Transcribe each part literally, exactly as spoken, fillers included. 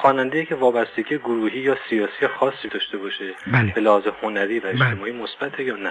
خواننده‌ای که وابستگی گروهی یا سیاسی خاصی داشته باشه بله. به لحاظ هنری و اجتماعی مثبته یا نه؟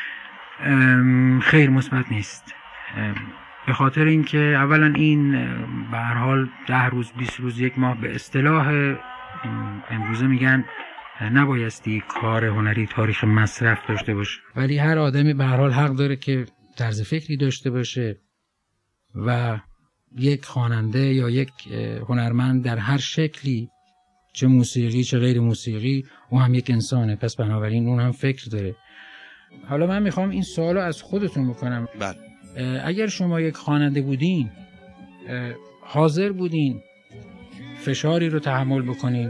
خیر مثبت نیست. به خاطر اینکه اولا این به هر حال ده روز بیست روز یک ماه به اصطلاح امروزه میگن نبایستی کار هنری تاریخ مصرف داشته باشه، ولی هر آدمی به هر حال حق داره که طرز فکری داشته باشه و یک خواننده یا یک هنرمند در هر شکلی، چه موسیقی چه غیر موسیقی، اون هم یک انسانه، پس بنابراین اون هم فکر داره. حالا من میخوام این سوالو از خودتون بکنم. بله. اگر شما یک خواننده بودین، حاضر بودین فشاری رو تحمل بکنین،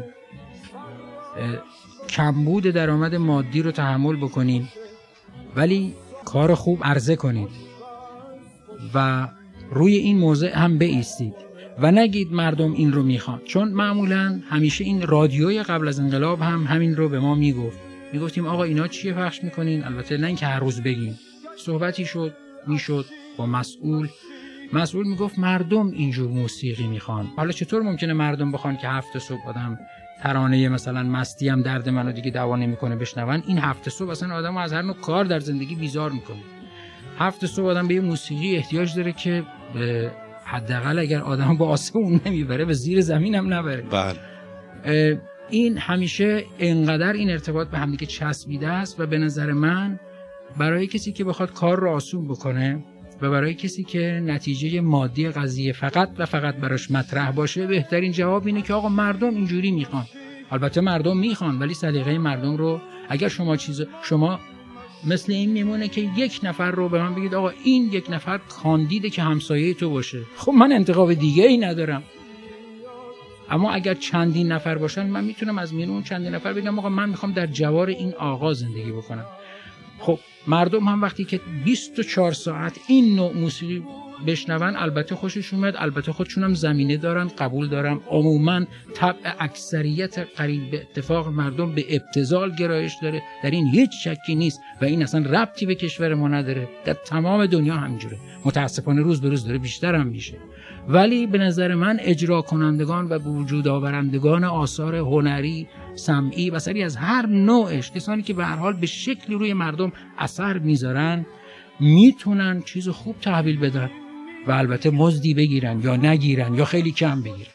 کمبود درآمد مادی رو تحمل بکنین، ولی کار خوب عرضه کنید و روی این موضع هم بایستید و نگید مردم این رو میخوان، چون معمولا همیشه این رادیوی قبل از انقلاب هم همین رو به ما میگفت. میگفتیم آقا اینا چیه پخش میکنین؟ البته نه اینکه هر روز بگیم. صحبتی شد میشد با مسئول، مسئول میگفت مردم اینجور موسیقی میخوان. حالا چطور ممکنه مردم بخوان که هفت صبح آدم ترانه مثلا مستی هم درد منو دیگه دوا نمیکنه بشنون؟ این هفت صبح اصلا آدمو از هر نوع کار در زندگی بیزار میکنه. هفت صبح آدم به یه موسیقی احتیاج داره که حداقل اگر آدم با آسمون نمیبره به زیر زمین هم نبره. بله. این همیشه انقدر این ارتباط به هم دیگه چسبیده است و به نظر من برای کسی که بخواد کار رو آسون بکنه و برای کسی که نتیجه مادی قضیه فقط و فقط براش مطرح باشه، بهترین جواب اینه که آقا مردم اینجوری میخوان. البته مردم میخوان، ولی سلیقه مردم رو اگر شما چیز شما مثل این میمونه که یک نفر رو به من بگید آقا این یک نفر کاندیده که همسایه تو باشه، خب من انتخاب دیگه ای ندارم. اما اگر چندین نفر باشن، من میتونم از میون اون چندین نفر بگم آقا من میخوام در جوار این آقا زندگی بکنم. خب مردم هم وقتی که بیست و چهار ساعت این نوع موسیقی بشنون، البته خوشش اومد، البته خودشون هم زمینه دارن، قبول دارم. عموما طبع اکثریت قریب به اتفاق مردم به ابتذال گرایش داره، در این هیچ شکی نیست و این اصلا ربطی به کشور ما نداره، در تمام دنیا همینجوره، متاسفانه روز به روز داره بیشتر هم میشه. ولی به نظر من اجرا کنندگان و وجود آورندگان آثار هنری، سمعی و سری از هر نوعش، کسانی که به هر حال به شکلی روی مردم اثر میذارن، میتونن چیز خوب تحویل بدن و البته مزدی بگیرن یا نگیرن یا خیلی کم بگیرن.